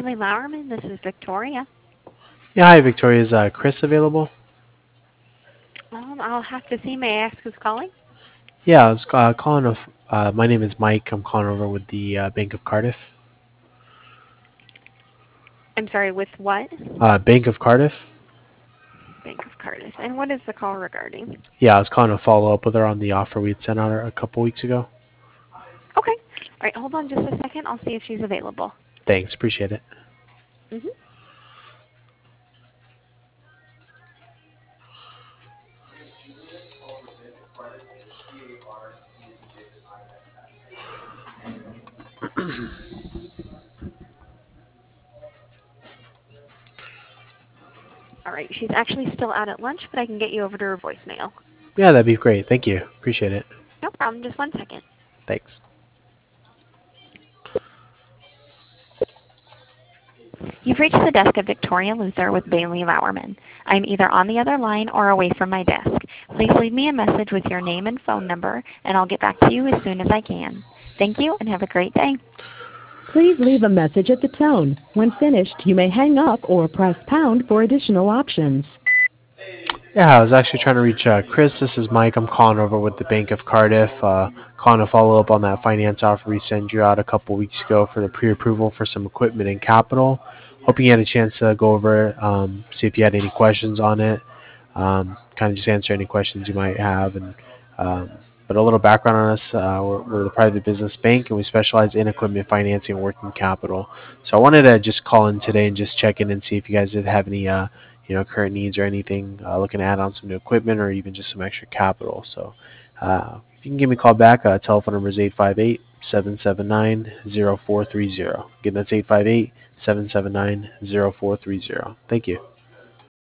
Bailey Lauerman. This is Victoria. Yeah, hi, Victoria. Is Chris available? I'll have to see. May I ask who's calling? Yeah, I was calling. My name is Mike. I'm calling over with the Bank of Cardiff. I'm sorry, with what? Bank of Cardiff. Bank of Cardiff. And what is the call regarding? Yeah, I was calling to follow up with her on the offer we had sent out a couple weeks ago. Okay. All right, hold on just a second. I'll see if she's available. Thanks, appreciate it. Mm-hmm. All right, she's actually still out at lunch, but I can get you over to her voicemail. Yeah, that'd be great. Thank you. Appreciate it. No problem. Just 1 second. Thanks. You've reached the desk of Victoria Luther with Bailey Lauerman. I'm either on the other line or away from my desk. Please leave me a message with your name and phone number, and I'll get back to you as soon as I can. Thank you, and have a great day. Please leave a message at the tone. When finished, you may hang up or press pound for additional options. Yeah, I was actually trying to reach Chris. This is Mike. I'm calling over with the Bank of Cardiff. Calling to follow up on that finance offer we sent you out a couple weeks ago for the pre-approval for some equipment and capital. Hoping you had a chance to go over it, see if you had any questions on it, kind of just answer any questions you might have. But a little background on us, we're the private business bank, and we specialize in equipment financing and working capital. So I wanted to just call in today and just check in and see if you guys did have any current needs or anything, looking to add on some new equipment or even just some extra capital. So if you can give me a call back, telephone number is 858-779-0430. Again, that's 858-779-0430. Thank you.